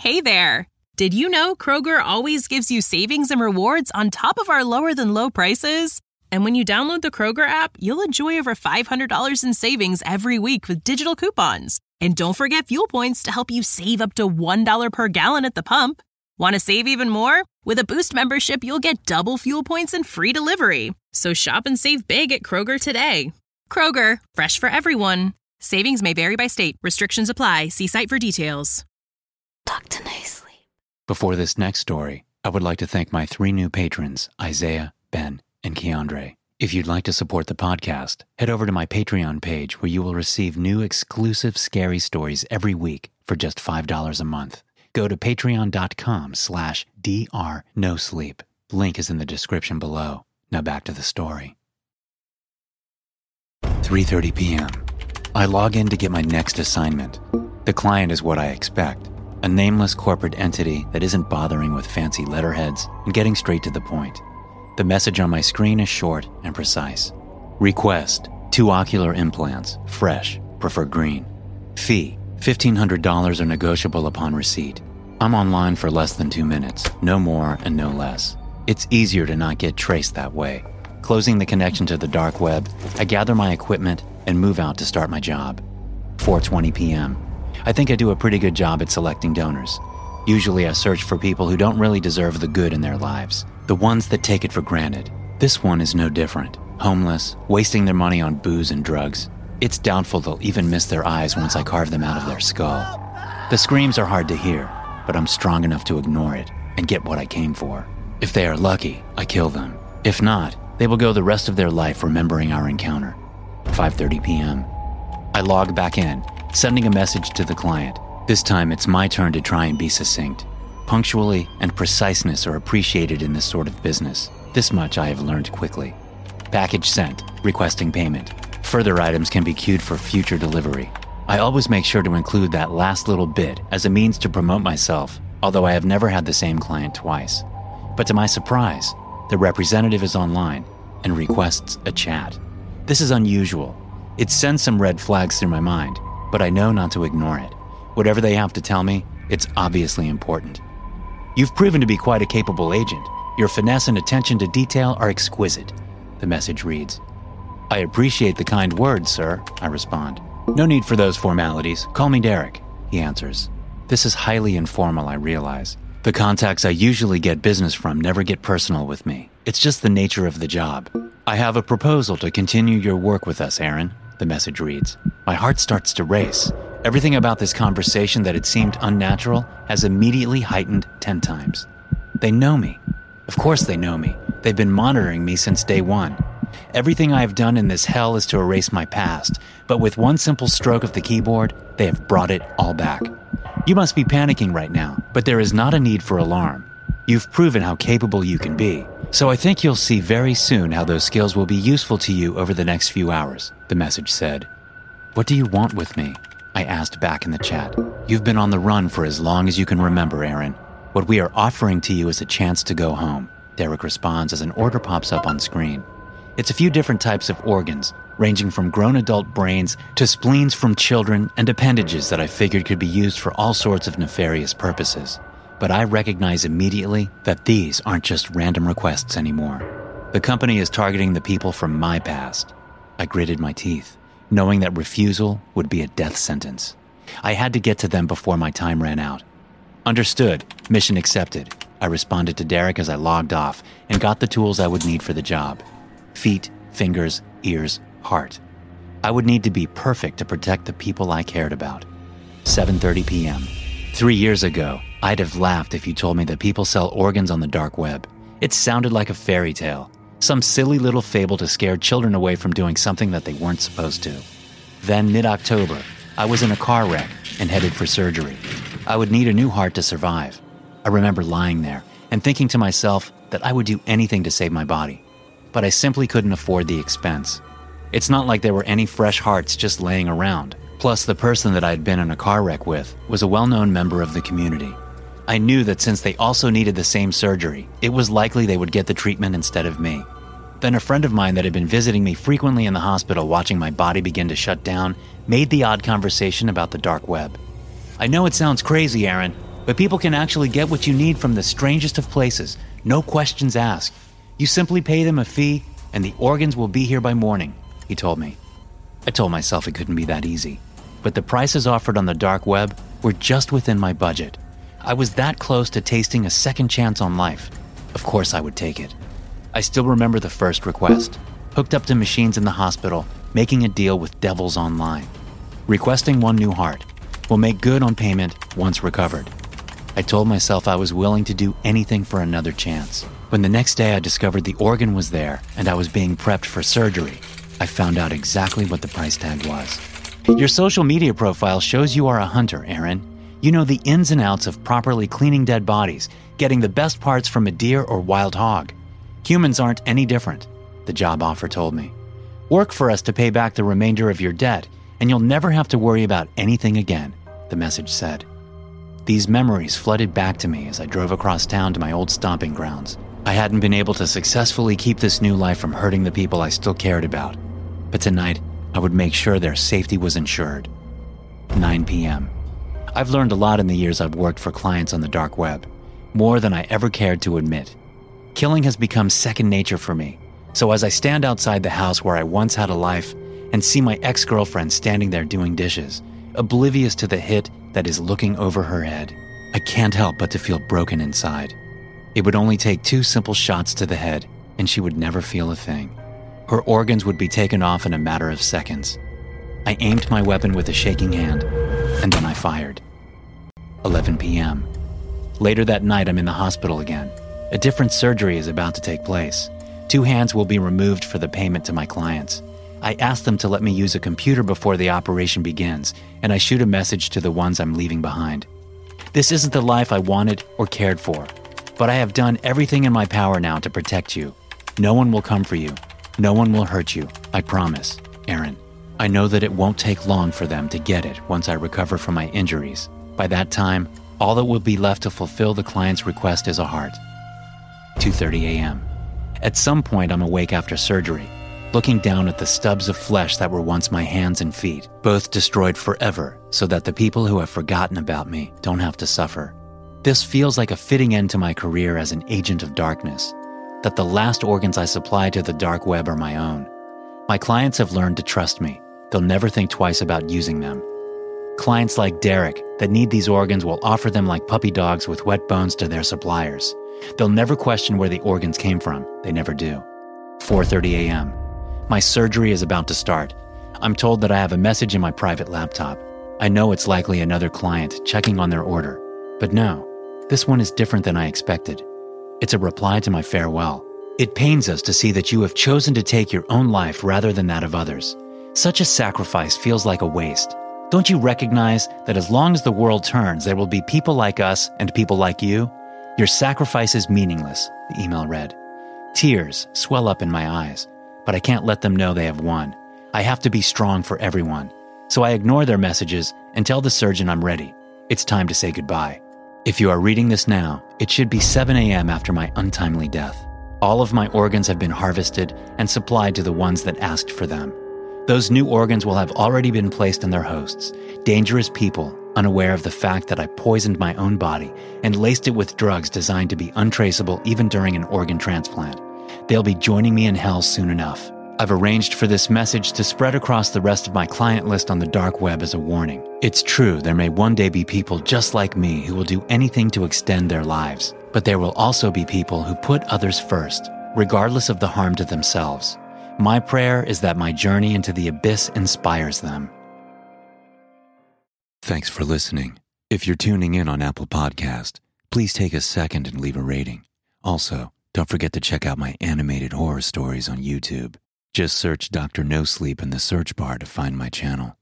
Hey there! Did you know Kroger always gives you savings and rewards on top of our lower-than-low prices? And when you download the Kroger app, you'll enjoy over $500 in savings every week with digital coupons. And don't forget fuel points to help you save up to $1 per gallon at the pump. Want to save even more? With a Boost membership, you'll get double fuel points and free delivery. So shop and save big at Kroger today. Kroger, fresh for everyone. Savings may vary by state. Restrictions apply. See site for details. Talk to nicely. Before this next story, I would like to thank my 3 new patrons, Isaiah, Ben, and Keandre. If you'd like to support the podcast, head over to my Patreon page where you will receive new exclusive scary stories every week for just $5 a month. Go to patreon.com/drnosleep. Link is in the description below. Now back to the story. 3:30 p.m. I log in to get my next assignment. The client is what I expect. A nameless corporate entity that isn't bothering with fancy letterheads and getting straight to the point. The message on my screen is short and precise. Request, 2 ocular implants, fresh, prefer green. Fee, $1,500 or negotiable upon receipt. I'm online for less than 2 minutes, no more and no less. It's easier to not get traced that way. Closing the connection to the dark web, I gather my equipment and move out to start my job. 4:20 p.m. I think I do a pretty good job at selecting donors. Usually I search for people who don't really deserve the good in their lives, the ones that take it for granted. This one is no different. Homeless, wasting their money on booze and drugs. It's doubtful they'll even miss their eyes once I carve them out of their skull. The screams are hard to hear, but I'm strong enough to ignore it and get what I came for. If they are lucky, I kill them. If not, they will go the rest of their life remembering our encounter. 5:30 p.m. I log back in, sending a message to the client. This time it's my turn to try and be succinct. Punctuality and preciseness are appreciated in this sort of business. This much I have learned quickly. Package sent, requesting payment. Further items can be queued for future delivery. I always make sure to include that last little bit as a means to promote myself, although I have never had the same client twice. But to my surprise, the representative is online and requests a chat. This is unusual. It sends some red flags through my mind, but I know not to ignore it. Whatever they have to tell me, it's obviously important. You've proven to be quite a capable agent. Your finesse and attention to detail are exquisite, the message reads. I appreciate the kind words, sir, I respond. No need for those formalities. Call me Derek, he answers. This is highly informal, I realize. The contacts I usually get business from never get personal with me. It's just the nature of the job. I have a proposal to continue your work with us, Aaron, the message reads. My heart starts to race. Everything about this conversation that had seemed unnatural has immediately heightened 10 times. They know me. Of course they know me. They've been monitoring me since day one. Everything I have done in this hell is to erase my past, but with one simple stroke of the keyboard, they have brought it all back. You must be panicking right now, but there is not a need for alarm. You've proven how capable you can be, so I think you'll see very soon how those skills will be useful to you over the next few hours, the message said. What do you want with me? I asked back in the chat. You've been on the run for as long as you can remember, Aaron. What we are offering to you is a chance to go home, Derek responds as an order pops up on screen. It's a few different types of organs, ranging from grown adult brains to spleens from children and appendages that I figured could be used for all sorts of nefarious purposes. But I recognize immediately that these aren't just random requests anymore. The company is targeting the people from my past. I gritted my teeth, knowing that refusal would be a death sentence. I had to get to them before my time ran out. Understood. Mission accepted. I responded to Derek as I logged off and got the tools I would need for the job. Feet, fingers, ears, heart. I would need to be perfect to protect the people I cared about. 7:30 p.m. 3 years ago, I'd have laughed if you told me that people sell organs on the dark web. It sounded like a fairy tale, some silly little fable to scare children away from doing something that they weren't supposed to. Then, mid-October, I was in a car wreck and headed for surgery. I would need a new heart to survive. I remember lying there and thinking to myself that I would do anything to save my body. But I simply couldn't afford the expense. It's not like there were any fresh hearts just laying around. Plus, the person that I had been in a car wreck with was a well-known member of the community. I knew that since they also needed the same surgery, it was likely they would get the treatment instead of me. Then a friend of mine that had been visiting me frequently in the hospital watching my body begin to shut down made the odd conversation about the dark web. I know it sounds crazy, Aaron, But people can actually get what you need from the strangest of places, no questions asked. You simply pay them a fee, and the organs will be here by morning, he told me. I told myself it couldn't be that easy, but the prices offered on the dark web were just within my budget. I was that close to tasting a second chance on life. Of course I would take it. I still remember the first request. Hooked up to machines in the hospital, making a deal with devils online. Requesting one new heart. Will make good on payment once recovered. I told myself I was willing to do anything for another chance. When the next day I discovered the organ was there and I was being prepped for surgery, I found out exactly what the price tag was. Your social media profile shows you are a hunter, Aaron. You know the ins and outs of properly cleaning dead bodies, getting the best parts from a deer or wild hog. Humans aren't any different, the job offer told me. Work for us to pay back the remainder of your debt, and you'll never have to worry about anything again, the message said. These memories flooded back to me as I drove across town to my old stomping grounds. I hadn't been able to successfully keep this new life from hurting the people I still cared about. But tonight, I would make sure their safety was ensured. 9 p.m. I've learned a lot in the years I've worked for clients on the dark web, more than I ever cared to admit. Killing has become second nature for me, so as I stand outside the house where I once had a life and see my ex-girlfriend standing there doing dishes, oblivious to the hit that is looking over her head, I can't help but to feel broken inside. It would only take 2 simple shots to the head, and she would never feel a thing. Her organs would be taken off in a matter of seconds. I aimed my weapon with a shaking hand, and then I fired. 11 p.m. Later that night, I'm in the hospital again. A different surgery is about to take place. 2 hands will be removed for the payment to my clients. I ask them to let me use a computer before the operation begins, and I shoot a message to the ones I'm leaving behind. This isn't the life I wanted or cared for, but I have done everything in my power now to protect you. No one will come for you. No one will hurt you, I promise, Aaron. I know that it won't take long for them to get it once I recover from my injuries. By that time, all that will be left to fulfill the client's request is a heart. 2:30 a.m. At some point, I'm awake after surgery, looking down at the stubs of flesh that were once my hands and feet, both destroyed forever so that the people who have forgotten about me don't have to suffer. This feels like a fitting end to my career as an agent of darkness, that the last organs I supply to the dark web are my own. My clients have learned to trust me. They'll never think twice about using them. Clients like Derek that need these organs will offer them like puppy dogs with wet bones to their suppliers. They'll never question where the organs came from. They never do. 4:30 a.m. My surgery is about to start. I'm told that I have a message in my private laptop. I know it's likely another client checking on their order. But no, this one is different than I expected. It's a reply to my farewell. It pains us to see that you have chosen to take your own life rather than that of others. Such a sacrifice feels like a waste. Don't you recognize that as long as the world turns, there will be people like us and people like you? Your sacrifice is meaningless, the email read. Tears swell up in my eyes, but I can't let them know they have won. I have to be strong for everyone. So I ignore their messages and tell the surgeon I'm ready. It's time to say goodbye. If you are reading this now, it should be 7 a.m. after my untimely death. All of my organs have been harvested and supplied to the ones that asked for them. Those new organs will have already been placed in their hosts, dangerous people unaware of the fact that I poisoned my own body and laced it with drugs designed to be untraceable even during an organ transplant. They'll be joining me in hell soon enough. I've arranged for this message to spread across the rest of my client list on the dark web as a warning. It's true, there may one day be people just like me who will do anything to extend their lives, but there will also be people who put others first, regardless of the harm to themselves. My prayer is that my journey into the abyss inspires them. Thanks for listening. If you're tuning in on Apple Podcast, please take a second and leave a rating. Also, don't forget to check out my animated horror stories on YouTube. Just search Dr. No Sleep in the search bar to find my channel.